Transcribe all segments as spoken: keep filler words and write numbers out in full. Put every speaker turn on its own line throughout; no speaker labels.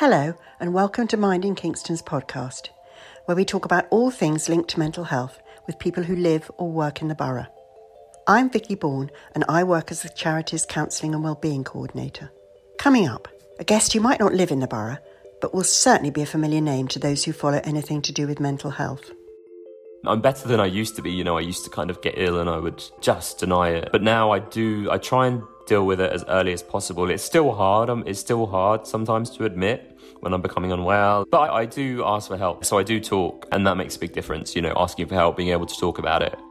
Hello and welcome to Mind in Kingston's podcast, where we talk about all things linked to mental health with people who live or work in the borough. I'm Vicky Bourne and I work as the charity's counselling and wellbeing coordinator. Coming up, a guest who might not live in the borough, but will certainly be a familiar name to those who follow anything to do with mental health.
I'm better than I used to be. You know, I used to kind of get ill and I would just deny it. But now I do, I try and deal with it as early as possible. It's still hard. Um, it's still hard sometimes to admit when I'm becoming unwell. But I, I do ask for help. So I do talk, and that makes a big difference, you know, asking for help, being able to talk about it.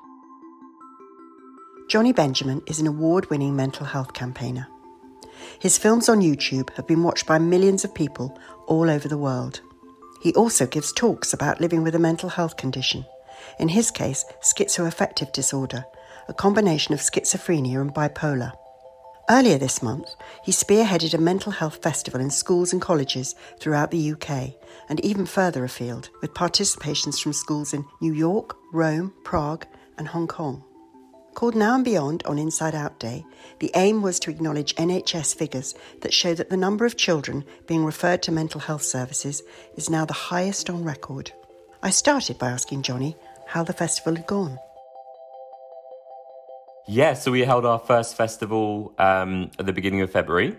Jonny Benjamin is an award-winning mental health campaigner. His films on YouTube have been watched by millions of people all over the world. He also gives talks about living with a mental health condition. In his case, schizoaffective disorder, a combination of schizophrenia and bipolar. Earlier this month, he spearheaded a mental health festival in schools and colleges throughout the U K and even further afield, with participations from schools in New York, Rome, Prague and Hong Kong. Called Now and Beyond on Inside Out Day, the aim was to acknowledge N H S figures that show that the number of children being referred to mental health services is now the highest on record. I started by asking Jonny how the festival had gone.
Yeah, so we held our first festival um, at the beginning of February,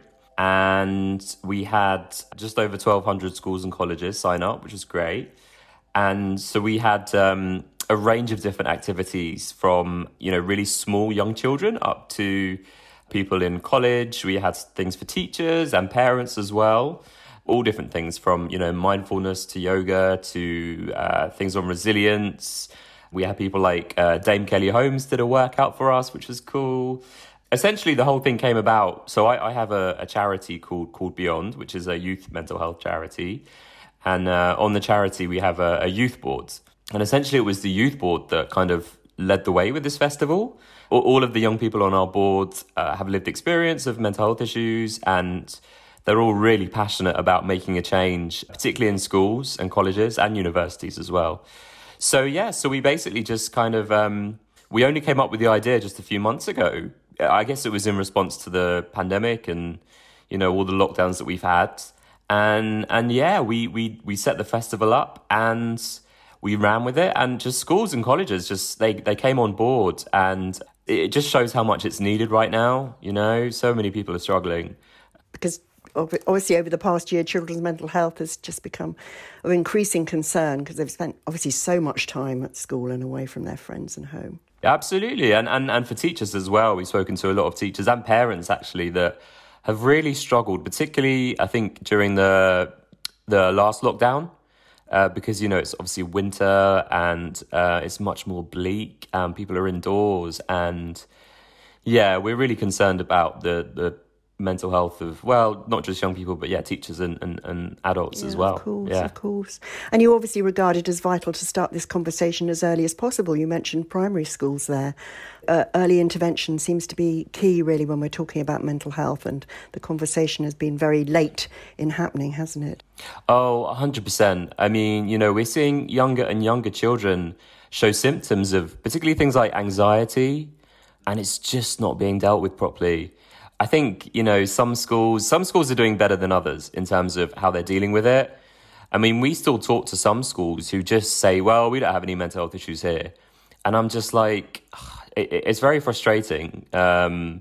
and we had just over twelve hundred schools and colleges sign up, which was great. And so we had um, a range of different activities from, you know, really small young children up to people in college. We had things for teachers and parents as well. All different things from, you know, mindfulness to yoga to uh, things on resilience. We had people like uh, Dame Kelly Holmes did a workout for us, which was cool. Essentially, the whole thing came about. So I, I have a, a charity called called Beyond, which is a youth mental health charity. And uh, on the charity, we have a, a youth board. And essentially, it was the youth board that kind of led the way with this festival. All, all of the young people on our board uh, have lived experience of mental health issues, and they're all really passionate about making a change, particularly in schools and colleges and universities as well. So, yeah, so we basically just kind of, um, we only came up with the idea just a few months ago. I guess it was in response to the pandemic and, you know, all the lockdowns that we've had. And, and yeah, we, we, we set the festival up and we ran with it. And just schools and colleges, just they, they came on board. And it just shows how much it's needed right now. You know, so many people are struggling.
Because obviously over the past year, children's mental health has just become of increasing concern because they've spent obviously so much time at school and away from their friends and home.
Absolutely. And, and, and for teachers as well. We've spoken to a lot of teachers and parents actually that have really struggled, particularly I think during the the last lockdown, uh, because, you know, it's obviously winter and uh, it's much more bleak and people are indoors. And yeah, we're really concerned about the the mental health of, well, not just young people, but yeah, teachers and, and, and adults
yeah,
as well.
Of course,
yeah.
of course. And you obviously regard it as vital to start this conversation as early as possible. You mentioned primary schools there. Uh, early intervention seems to be key, really, when we're talking about mental health, and the conversation has been very late in happening, hasn't it?
Oh, one hundred percent. I mean, you know, we're seeing younger and younger children show symptoms of particularly things like anxiety, and it's just not being dealt with properly. I think, you know, some schools, some schools are doing better than others in terms of how they're dealing with it. I mean, we still talk to some schools who just say, well, we don't have any mental health issues here. And I'm just like, it, it's very frustrating. Um,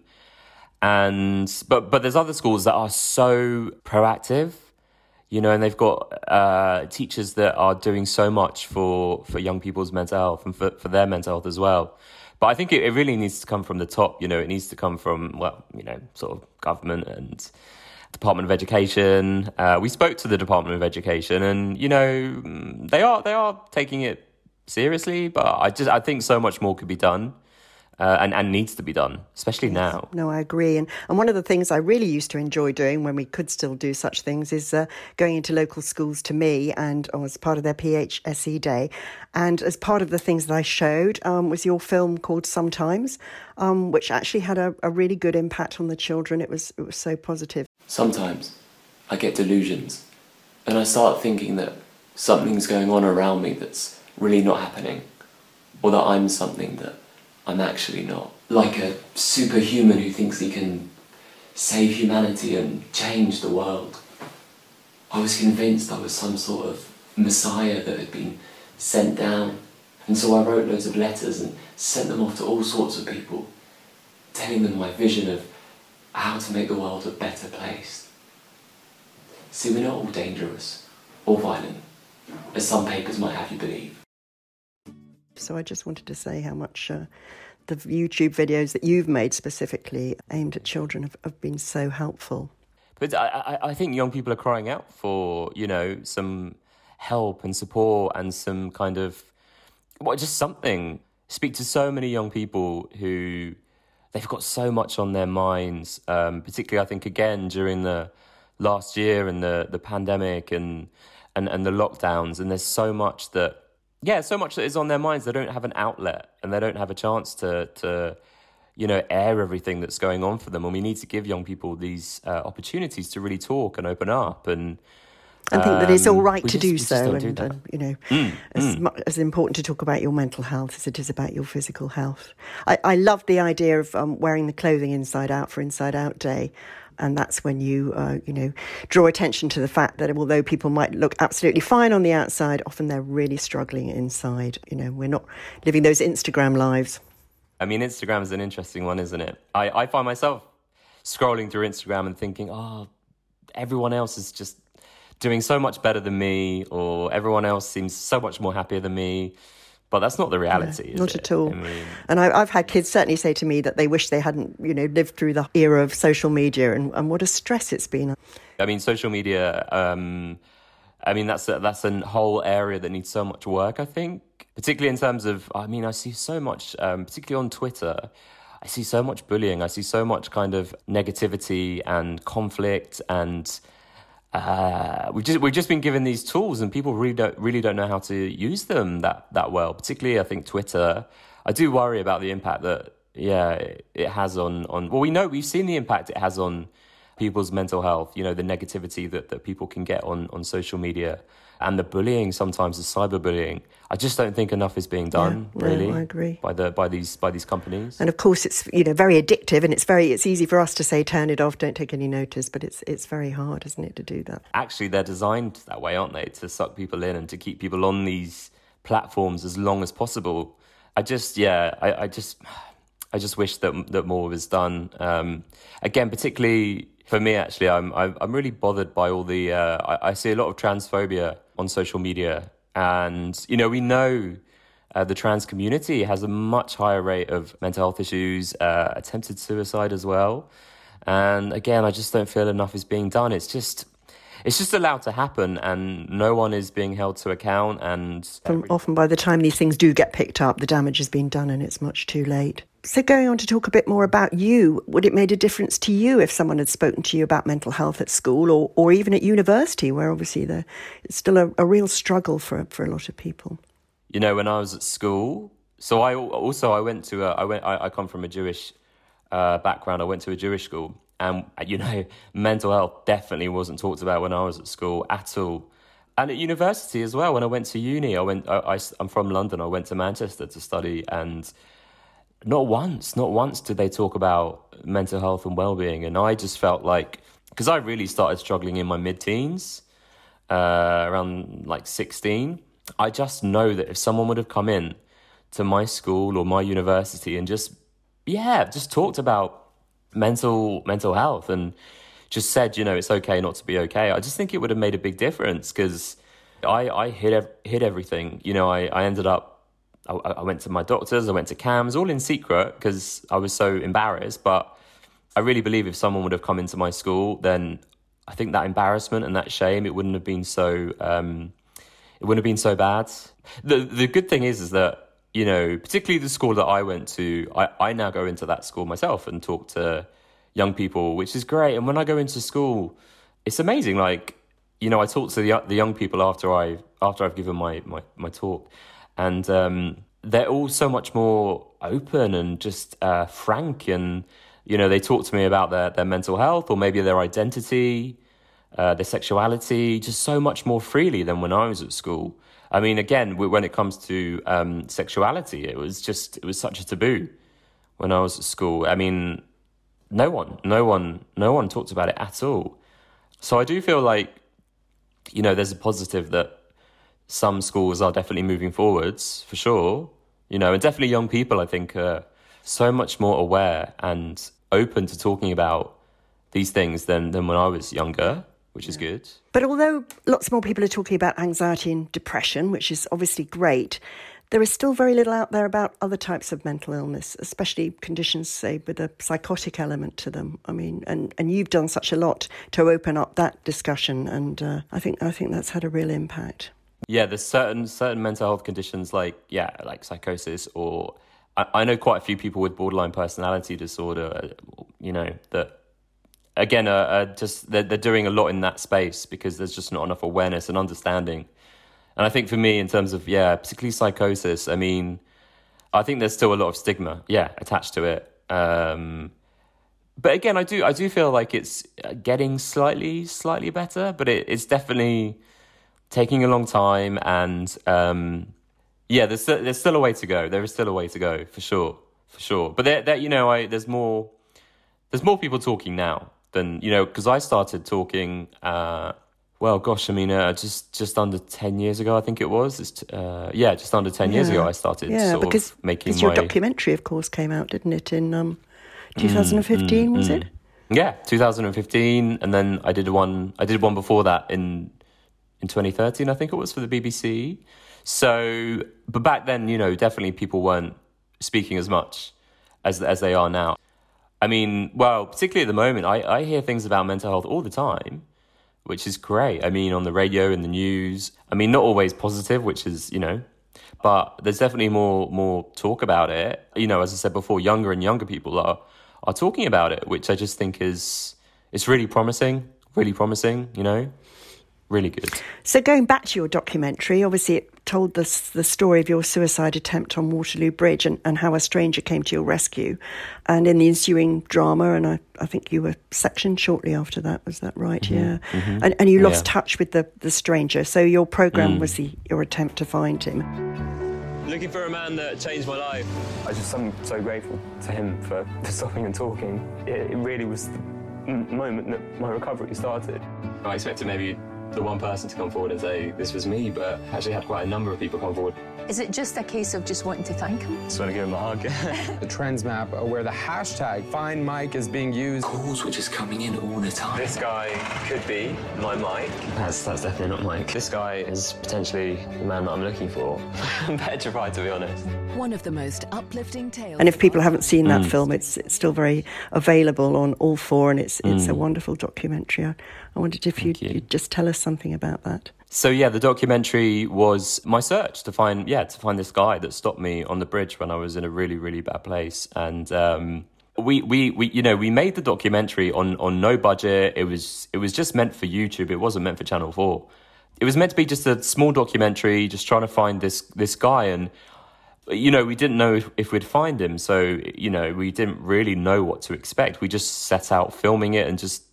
and, but, but there's other schools that are so proactive, you know, and they've got uh, teachers that are doing so much for, for young people's mental health and for, for their mental health as well. But I think it, it really needs to come from the top, you know, it needs to come from, well, you know, sort of government and Department of Education. Uh, we spoke to the Department of Education and, you know, they are they are taking it seriously, but I just I think so much more could be done. Uh, and, and needs to be done, especially yes. now.
No, I agree. And and one of the things I really used to enjoy doing when we could still do such things is uh, going into local schools to me and oh, as part of their P H S E day. And as part of the things that I showed um, was your film called Sometimes, um, which actually had a, a really good impact on the children. It was it was so positive.
Sometimes I get delusions and I start thinking that something's going on around me that's really not happening, or that I'm something that I'm actually not. Like a superhuman who thinks he can save humanity and change the world. I was convinced I was some sort of messiah that had been sent down. And so I wrote loads of letters and sent them off to all sorts of people, telling them my vision of how to make the world a better place. See, we're not all dangerous or violent, as some papers might have you believe.
So I just wanted to say how much uh, the YouTube videos that you've made specifically aimed at children have, have been so helpful.
But I, I, I think young people are crying out for, you know, some help and support and some kind of, well, just something. Speak to so many young people who they've got so much on their minds, um, particularly I think, again, during the last year and the, the pandemic and, and, and the lockdowns. And there's so much that, yeah, so much that is on their minds. They don't have an outlet and they don't have a chance to, to you know, air everything that's going on for them. And we need to give young people these uh, opportunities to really talk and open up and
I think that it's all right
um,
to
just,
do so,
do
and,
that.
and you know,
mm,
as,
mm.
mu- as important to talk about your mental health as it is about your physical health. I, I love the idea of um, wearing the clothing inside out for Inside Out Day, and that's when you, uh, you know, draw attention to the fact that although people might look absolutely fine on the outside, often they're really struggling inside. You know, we're not living those Instagram lives.
I mean, Instagram is an interesting one, isn't it? I, I find myself scrolling through Instagram and thinking, oh, everyone else is just doing so much better than me, or everyone else seems so much more happier than me. But that's not the reality,
no,
is
not
it?
at all.
I mean,
and I, I've had kids certainly say to me that they wish they hadn't, you know, lived through the era of social media, and, and what a stress it's been.
I mean, social media, um, I mean, that's a, that's a whole area that needs so much work, I think, particularly in terms of, I mean, I see so much, um, particularly on Twitter, I see so much bullying. I see so much kind of negativity and conflict, and uh, we've just we've just been given these tools, and people really don't really don't know how to use them that that well. Particularly, I think Twitter. I do worry about the impact that yeah it, it has on on. Well, we know we've seen the impact it has on people's mental health. You know, the negativity that that people can get on on social media. And the bullying, sometimes the cyberbullying, I just don't think enough is being done.
Yeah,
really,
no, I agree.
By the by these by these companies.
And of course, it's you know very addictive, and it's very it's easy for us to say turn it off, don't take any notice, but it's it's very hard, isn't it, to do that?
Actually, they're designed that way, aren't they, to suck people in and to keep people on these platforms as long as possible. I just yeah, I, I just I just wish that that more was done. Um, again, particularly. For me, actually, I'm I'm really bothered by all the. Uh, I, I see a lot of transphobia on social media, and you know we know uh, the trans community has a much higher rate of mental health issues, uh, attempted suicide as well, and again, I just don't feel enough is being done. It's just it's just allowed to happen, and no one is being held to account. And
From, often, by the time these things do get picked up, the damage has been done, and it's much too late. So going on to talk a bit more about you, would it made a difference to you if someone had spoken to you about mental health at school or, or even at university, where obviously the, it's still a, a real struggle for for a lot of people?
You know, when I was at school, so I also I went to a, I went I, I come from a Jewish uh, background. I went to a Jewish school, and you know, mental health definitely wasn't talked about when I was at school at all. And at university as well. When I went to uni, I went. I, I, I'm from London. I went to Manchester to study, and Not once, not once did they talk about mental health and well-being. And I just felt like, because I really started struggling in my mid-teens, uh, around like sixteen, I just know that if someone would have come in to my school or my university and just, yeah, just talked about mental mental health and just said, you know, it's okay not to be okay, I just think it would have made a big difference, because I, I hid, ev- hid everything. You know, I, I ended up, I, I went to my doctors, I went to C A M S, all in secret because I was so embarrassed. But I really believe if someone would have come into my school, then I think that embarrassment and that shame, it wouldn't have been so, um, it wouldn't have been so bad. The the good thing is, is that, you know, particularly the school that I went to, I, I now go into that school myself and talk to young people, which is great. And when I go into school, it's amazing. Like, you know, I talk to the the young people after I after I've given my my, my talk. And um, they're all so much more open and just uh, frank. And, you know, they talk to me about their, their mental health or maybe their identity, uh, their sexuality, just so much more freely than when I was at school. I mean, again, when it comes to um, sexuality, it was just, it was such a taboo when I was at school. I mean, no one, no one, no one talked about it at all. So I do feel like you know, there's a positive that some schools are definitely moving forwards, for sure. You know, and definitely young people, I think, are so much more aware and open to talking about these things than, than when I was younger, which yeah. is good.
But although lots more people are talking about anxiety and depression, which is obviously great, there is still very little out there about other types of mental illness, especially conditions, say, with a psychotic element to them. I mean, and, and you've done such a lot to open up that discussion, and uh, I think I think that's had a real impact.
Yeah, there's certain certain mental health conditions like yeah, like psychosis, or I, I know quite a few people with borderline personality disorder. You know that again, uh, uh, just they're, they're doing a lot in that space because there's just not enough awareness and understanding. And I think for me, in terms of, yeah, particularly psychosis, I mean, I think there's still a lot of stigma, yeah, attached to it. Um, but again, I do I do feel like it's getting slightly, slightly better, but it, it's definitely taking a long time. And um, yeah, there's, there's still a way to go. There is still a way to go, for sure, for sure. But there, there, you know, I, there's more, there's more people talking now than, you know, because I started talking... Uh, Well, gosh, I mean, uh, just just under ten years ago, I think it was. It's, uh, yeah, just under ten yeah. years ago, I started
yeah,
sort
because,
of making
because
my...
your documentary, of course, came out, didn't it, in um, twenty fifteen, mm, mm, was
mm.
it?
Yeah, twenty fifteen, and then I did one. I did one before that in in twenty thirteen, I think it was, for the B B C. So, but back then, you know, definitely people weren't speaking as much as as they are now. I mean, well, particularly at the moment, I, I hear things about mental health all the time, which is great. I mean, on the radio, in the news. I mean, not always positive, which is, you know, but there's definitely more more talk about it. You know, as I said before, younger and younger people are are talking about it, which I just think is it's really promising, really promising, you know, really good.
So going back to your documentary, obviously it told us the story of your suicide attempt on Waterloo Bridge and, and how a stranger came to your rescue. And in the ensuing drama, and I, I think you were sectioned shortly after that, was that right? Mm-hmm. Yeah. Mm-hmm. And, and you lost yeah. touch with the, the stranger. So your programme mm. was the, your attempt to find him.
Looking for a man that changed my life.
I just am so grateful to him for, for stopping and talking. It, it really was the moment that my recovery started.
I expected maybe the one person to come forward and say this was me, but actually had quite a number of people come forward.
Is it just a case of just wanting to thank him?
Just want to give him a hug.
The trends map where the hashtag Find Mike is being used.
Calls were just coming in all the time.
This guy could be my Mike.
That's, that's definitely not Mike.
This guy is potentially the man that I'm looking for. I'm petrified, to be honest.
One of the most uplifting tales.
And if people haven't seen that
mm.
film, it's it's still very available on all four, and it's it's mm. a wonderful documentary. I, I wondered if you'd, you. you'd just tell us something about that.
So yeah, the documentary was my search to find yeah to find this guy that stopped me on the bridge when I was in a really really bad place, and um, we we we you know we made the documentary on on no budget. It was it was just meant for YouTube. It wasn't meant for Channel four. It was meant to be just a small documentary, just trying to find this this guy, and you know we didn't know if, if we'd find him. So you know we didn't really know what to expect. We just set out filming it and just.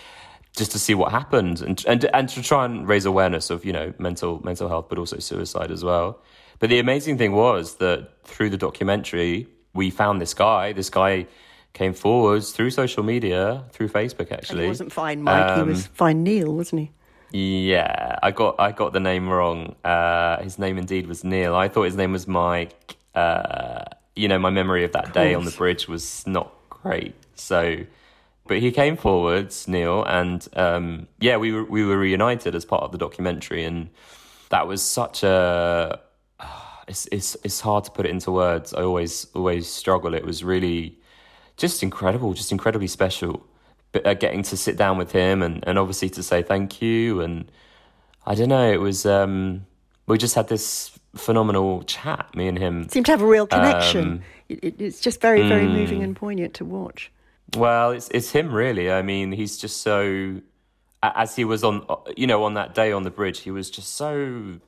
just to see what happened and, and and to try and raise awareness of, you know, mental mental health, but also suicide as well. But the amazing thing was that through the documentary, we found this guy. This guy came forward through social media, through Facebook, actually.
And he wasn't Find Mike, um, he was Find Neil, wasn't he?
Yeah, I got I got the name wrong. Uh, his name indeed was Neil. I thought his name was Mike. Uh, you know, my memory of that day on the bridge was not great. So... But he came forwards, Neil, and um, yeah, we were we were reunited as part of the documentary, and that was such a. Uh, it's it's it's hard to put it into words. I always always struggle. It was really just incredible, just incredibly special. But uh, getting to sit down with him and, and obviously to say thank you, and I don't know, it was um, we just had this phenomenal chat, me and him.
Seemed to have a real connection.
Um,
it, it's just very very
mm,
moving and poignant to watch.
Well, it's it's him really. I mean, he's just so, as he was on, you know, on that day on the bridge, he was just so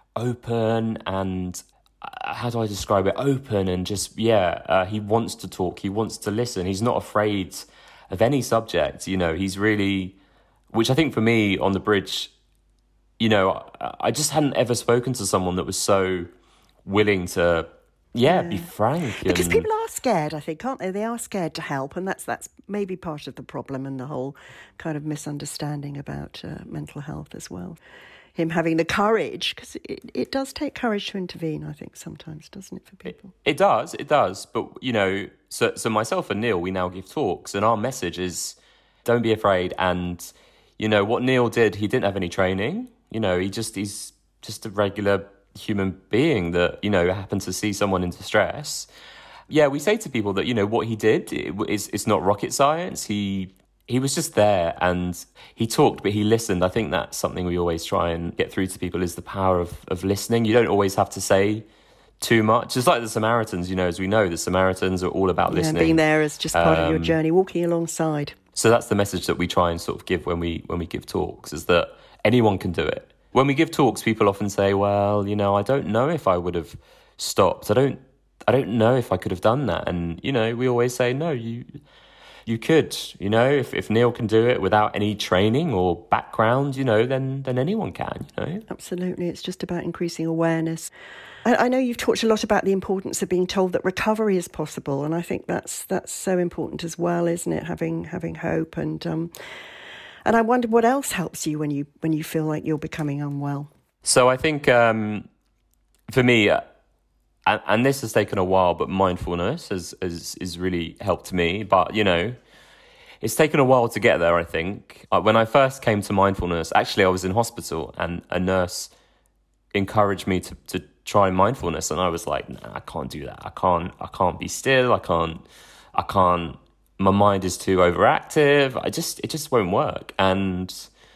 open and, how do I describe it? Open and just, yeah, uh, he wants to talk. He wants to listen. He's not afraid of any subject, you know, he's really, which I think for me on the bridge, you know, I just hadn't ever spoken to someone that was so willing to yeah,
Yeah.
be frank.
Because
and-
people are scared, I think, aren't they? They are scared to help, and that's that's maybe part of the problem and the whole kind of misunderstanding about uh, mental health as well. Him having the courage, because it, it does take courage to intervene, I think, sometimes, doesn't it, for people?
It does, it does. But, you know, so so myself and Neil, we now give talks, and our message is don't be afraid. And, you know, what Neil did, he didn't have any training. You know, he just he's just a regular human being that, you know, happened to see someone in distress. Yeah, we say to people that, you know, what he did it, is it's not rocket science. He he was just there and he talked, but he listened. I think that's something we always try and get through to people is the power of, of listening. You don't always have to say too much. Just like the Samaritans, you know, as we know, the Samaritans are all about
Yeah,
listening.
being there as just part of your
Um,
journey, walking alongside.
So that's the message that we try and sort of give when we when we give talks, is that anyone can do it. When we give talks, people often say, well, you know, I don't know if I would have stopped. I don't I don't know if I could have done that. And, you know, we always say, no, you you could, you know, if, if Neil can do it without any training or background, you know, then then anyone can, you know.
Absolutely. It's just about increasing awareness. I, I know you've talked a lot about the importance of being told that recovery is possible, and I think that's that's so important as well, isn't it? Having having hope, and um, and I wonder what else helps you when you when you feel like you're becoming unwell.
So I think um, for me, uh, and, and this has taken a while, but mindfulness has, has has really helped me. But, you know, it's taken a while to get there, I think. Uh, when I first came to mindfulness, actually I was in hospital and a nurse encouraged me to, to try mindfulness, and I was like, nah, I can't do that. I can't I can't be still. I can't I can't my mind is too overactive. I just it just won't work. And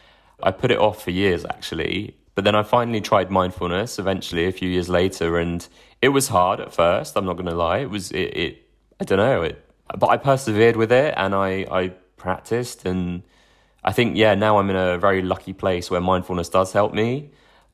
I put it off for years, actually. But then I finally tried mindfulness eventually a few years later, and it was hard at first, I'm not going to lie. It was, it, it I don't know, it, but I persevered with it, and I, I practiced, and I think, yeah, now I'm in a very lucky place where mindfulness does help me.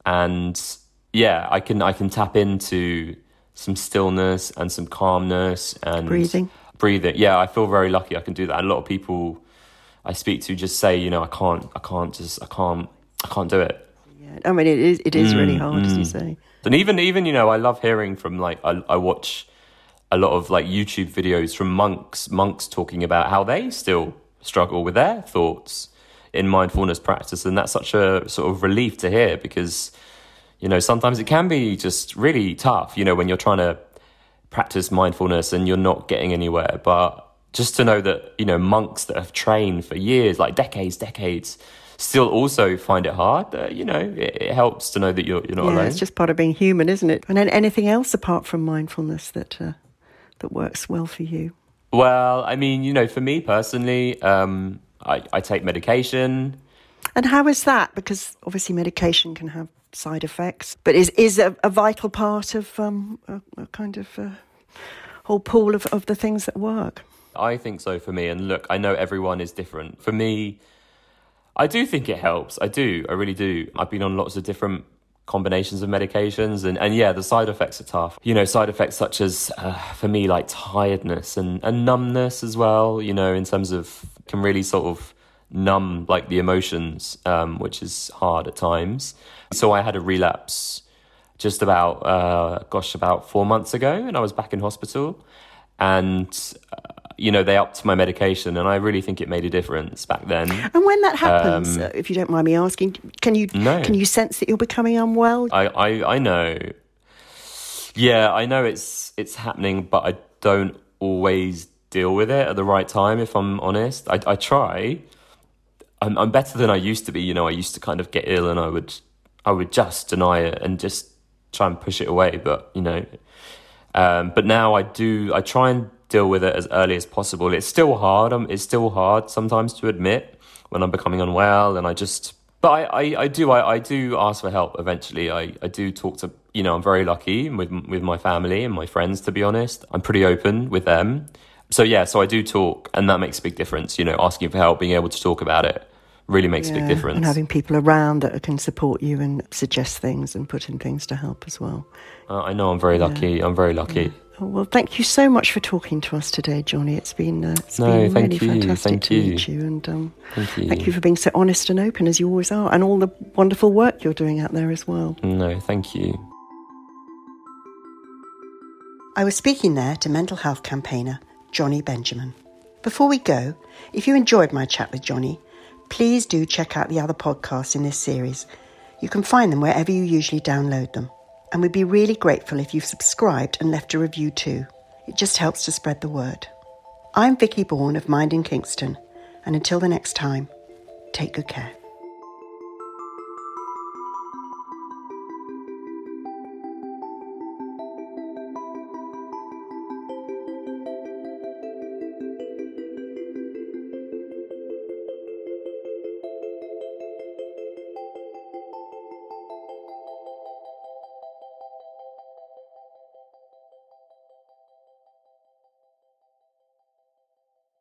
And yeah, I can I can tap into some stillness and some calmness and
Breathing.
Breathing. Yeah, I feel very lucky I can do that. And a lot of people I speak to just say, you know, I can't, I can't just, I can't, I can't do it.
Yeah, I mean, it is it is
Mm,
really hard, as you
mm.
say.
And even, even you know, I love hearing from, like, I, I watch a lot of, like, YouTube videos from monks, monks talking about how they still struggle with their thoughts in mindfulness practice. And that's such a sort of relief to hear, because, you know, sometimes it can be just really tough, you know, when you're trying to practice mindfulness and you're not getting anywhere. But just to know that, you know, monks that have trained for years, like decades, decades, still also find it hard, uh, you know, it, it helps to know that you're, you're not
Yeah,
alone.
it's just part of being human, isn't it? And then anything else apart from mindfulness that uh, that works well for you?
Well, I mean, you know, for me personally, um, I, I take medication.
And how is that? Because obviously medication can have side effects, but is is a, a vital part of um, a, a kind of uh, whole pool of, of the things that work.
I think so for me. And look, I know everyone is different. For me, I do think it helps. I do. I really do. I've been on lots of different combinations of medications, and, and yeah, the side effects are tough. You know, side effects such as, uh, for me, like tiredness and, and numbness as well, you know, in terms of, can really sort of numb, like, the emotions, um, which is hard at times. So I had a relapse just about, uh, gosh, about four months ago, and I was back in hospital, and uh, you know, they upped my medication, and I really think it made a difference back then.
And when that happens,
Um,
uh, if you don't mind me asking, can you
No.
can you sense that you're becoming unwell?
I, I, I know. Yeah, I know it's it's happening, but I don't always deal with it at the right time, if I'm honest. I, I try. I'm, I'm better than I used to be. You know, I used to kind of get ill and I would I would just deny it and just try and push it away. But, you know, um, but now I do, I try and deal with it as early as possible. It's still hard. Um, it's still hard sometimes to admit when I'm becoming unwell, and I just, but I, I, I do, I, I do ask for help eventually. I, I do talk to, you know, I'm very lucky with, with my family and my friends, to be honest. I'm pretty open with them. So yeah, so I do talk, and that makes a big difference. You know, asking for help, being able to talk about it really makes a big difference.
And having people around that can support you and suggest things and put in things to help as well.
Uh, I know I'm very lucky. Yeah. I'm very lucky.
Yeah. Oh, well, thank you so much for talking to us today, Johnny. It's been uh, it's
no,
been
thank
really
you.
fantastic
thank
to
you.
meet you, and um,
thank you.
Thank you for being so honest and open as you always are, and all the wonderful work you're doing out there as well.
No, thank you.
I was speaking there to mental health campaigner Johnny Benjamin. Before we go, if you enjoyed my chat with Johnny, please do check out the other podcasts in this series. You can find them wherever you usually download them. And we'd be really grateful if you've subscribed and left a review too. It just helps to spread the word. I'm Vicky Bourne of Mind in Kingston, and until the next time, take good care.